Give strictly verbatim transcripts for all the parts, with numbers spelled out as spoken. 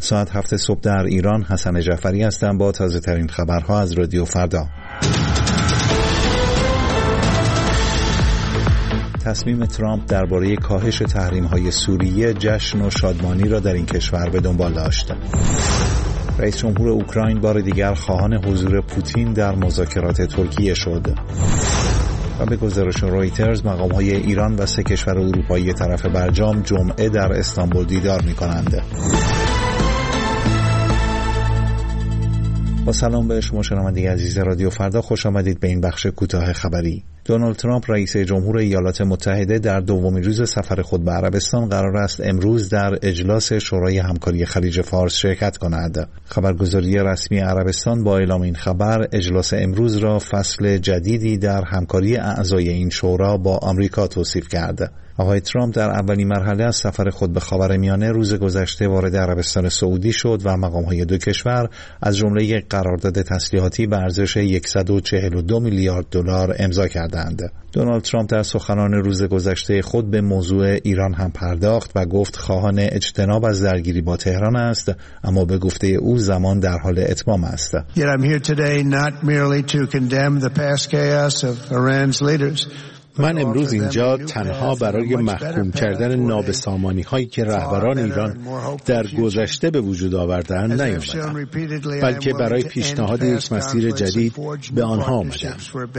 ساعت هفت صبح در ایران. حسن جعفری هستم با تازه ترین خبرها از رادیو فردا. تصمیم ترامپ درباره کاهش تحریم‌های سوریه جشن و شادمانی را در این کشور به دنبال داشت. رئیس جمهور اوکراین بار دیگر خواهان حضور پوتین در مذاکرات ترکیه شد. و به گزارش رویترز مقام‌های ایران و سه کشور اروپایی طرف برجام جمعه در استانبول دیدار می‌کنند. با سلام به شما شنوندگان عزیز رادیو فردا، خوش آمدید به این بخش کوتاه خبری. دونالد ترامپ رئیس جمهور ایالات متحده در دومین روز سفر خود به عربستان قرار است امروز در اجلاس شورای همکاری خلیج فارس شرکت کند. خبرگزاری رسمی عربستان با اعلام این خبر اجلاس امروز را فصل جدیدی در همکاری اعضای این شورا با آمریکا توصیف کرد. آقای ترامپ در اولین مرحله از سفر خود به خاورمیانه روز گذشته وارد عربستان سعودی شد و مقام‌های دو کشور از جمله یک قرارداد تسلیحاتی به ارزش صد و چهل و دو میلیارد دلار امضا کردند. دونالد ترامپ در سخنان روز گذشته خود به موضوع ایران هم پرداخت و گفت خواهان اجتناب از درگیری با تهران است، اما به گفته او زمان در حال اتمام است. Yet I'm here today not merely to condemn the past chaos of Iran's leaders. من امروز اینجا تنها برای محکوم کردن نابسامانی هایی که رهبران ایران در گذشته به وجود آوردند نیامدم، بلکه برای پیشنهاد یک مسیر جدید به آنها آمدم.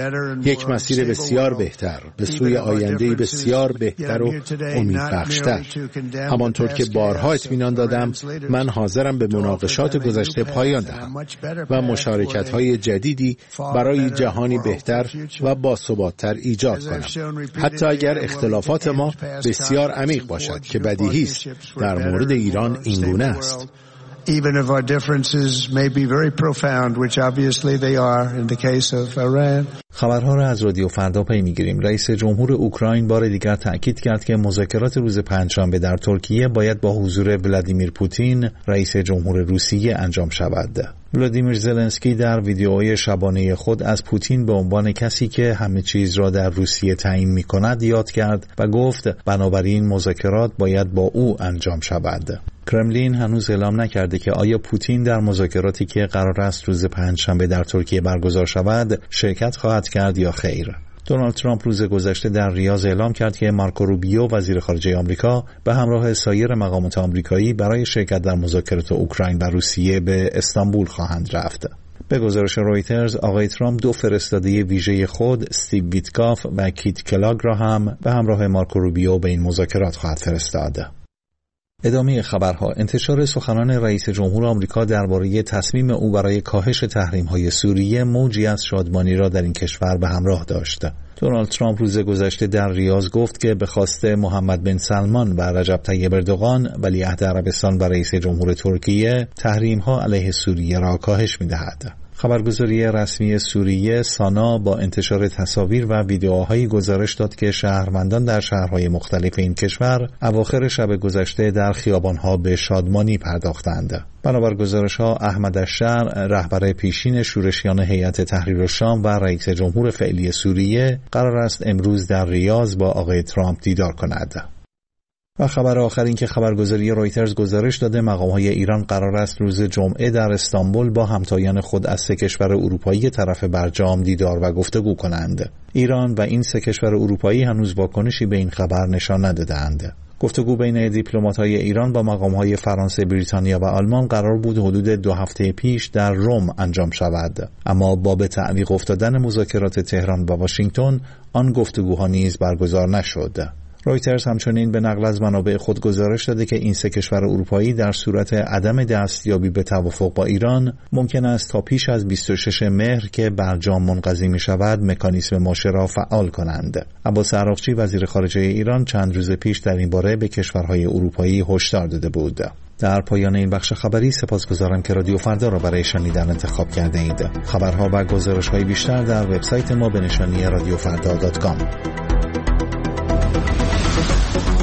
یک مسیر بسیار بهتر به سوی آینده‌ای بسیار بهتر و امیدبخش‌تر. همانطور که بارها اطمینان دادم، من حاضرم به مناقشات گذشته پایان دهم و مشارکت‌های جدیدی برای جهانی بهتر و باثبات‌تر ایجاد کنم. حتی اگر اختلافات ما بسیار عمیق باشد که بدیهی است در مورد ایران اینگونه است. Even if our differences may be very profound, which obviously they are in the case of Iran. خبرها را از رادیو فردا پی می‌گیریم. رئیس جمهور اوکراین بار دیگر تأکید کرد که مذاکرات روز پنجشنبه در ترکیه باید با حضور ولادیمیر پوتین، رئیس جمهور روسیه انجام شود. ولادیمیر زلنسکی در ویدیوهای شبانه خود از پوتین به عنوان کسی که همه چیز را در روسیه تعیین می‌کند یاد کرد و گفت بنابراین مذاکرات باید با او انجام شود. کرملین هنوز اعلام نکرده که آیا پوتین در مذاکراتی که قرار است روز پنجشنبه در ترکیه برگزار شود شرکت خواهد کرد یا خیر. دونالد ترامپ روز گذشته در ریاض اعلام کرد که مارکو روبیو وزیر خارجه آمریکا به همراه سایر مقامات آمریکایی برای شرکت در مذاکرات اوکراین و روسیه به استانبول خواهند رفت. به گزارش رویترز آقای ترامپ دو فرستاده ویژه خود استیو ویتکاف و کیت کلاگ را هم به همراه مارکو روبیو به این مذاکرات خواهد فرستاد. ادامه خبرها. انتشار سخنان رئیس جمهور آمریکا درباره تصمیم او برای کاهش تحریم‌های سوریه موجی از شادمانی را در این کشور به همراه داشت. دونالد ترامپ روز گذشته در ریاض گفت که به خواست محمد بن سلمان و رجب طیب اردوغان ولیعهد عربستان و رئیس جمهور ترکیه تحریم‌ها علیه سوریه را کاهش می‌دهد. خبرگزاری رسمی سوریه سانا با انتشار تصاویر و ویدیوهایی گزارش داد که شهروندان در شهرهای مختلف این کشور اواخر شب گذشته در خیابانها به شادمانی پرداختند. بنابر گزارش‌ها احمد الشرع رهبر پیشین شورشیان هیئت تحریر الشام و رئیس جمهور فعلی سوریه قرار است امروز در ریاض با آقای ترامپ دیدار کند. و خبر آخر این که خبرگزاری رویترز گزارش داده مقام‌های ایران قرار است روز جمعه در استانبول با همتایان خود از سه کشور اروپایی طرف برجام دیدار و گفتگو کنند. ایران و این سه کشور اروپایی هنوز واکنشی به این خبر نشان ندادند. گفتگو بین دیپلمات‌های ایران با مقام‌های فرانسه، بریتانیا و آلمان قرار بود حدود دو هفته پیش در روم انجام شود، اما با به تعویق افتادن مذاکرات تهران و واشنگتن آن گفتگوها نیز برگزار نشد. رویترز همچنین به نقل از منابع خود گزارش داده که این سه کشور اروپایی در صورت عدم دستیابی به توافق با ایران ممکن است تا پیش از بیست و شش مهر که برجام منقضی می شود مکانیسم ماشه را فعال کنند. عباس عراقچی وزیر خارجه ایران چند روز پیش در این باره به کشورهای اروپایی هشدار داده بود. در پایان این بخش خبری سپاسگزارم که رادیو فردا را برای شنیدن انتخاب کرده اید. خبرها و گزارش‌های بیشتر در وبسایت ما به نشانی رادیو فردا دات کام.